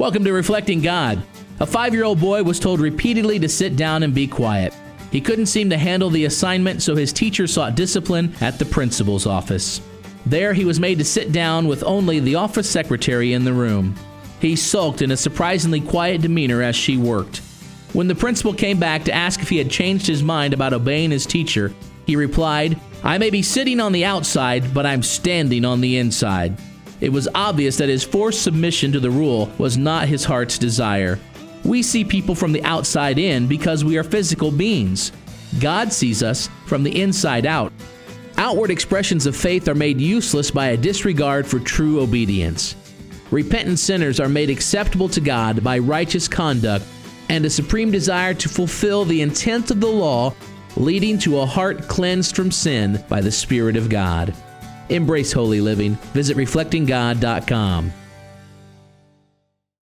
Welcome to Reflecting God. A 5-year-old boy was told repeatedly to sit down and be quiet. He couldn't seem to handle the assignment, so his teacher sought discipline at the principal's office. There, he was made to sit down with only the office secretary in the room. He sulked in a surprisingly quiet demeanor as she worked. When the principal came back to ask if he had changed his mind about obeying his teacher, he replied, "I may be sitting on the outside, but I'm standing on the inside." It was obvious that his forced submission to the rule was not his heart's desire. We see people from the outside in because we are physical beings. God sees us from the inside out. Outward expressions of faith are made useless by a disregard for true obedience. Repentant sinners are made acceptable to God by righteous conduct and a supreme desire to fulfill the intent of the law, leading to a heart cleansed from sin by the Spirit of God. Embrace holy living. Visit reflectinggod.com.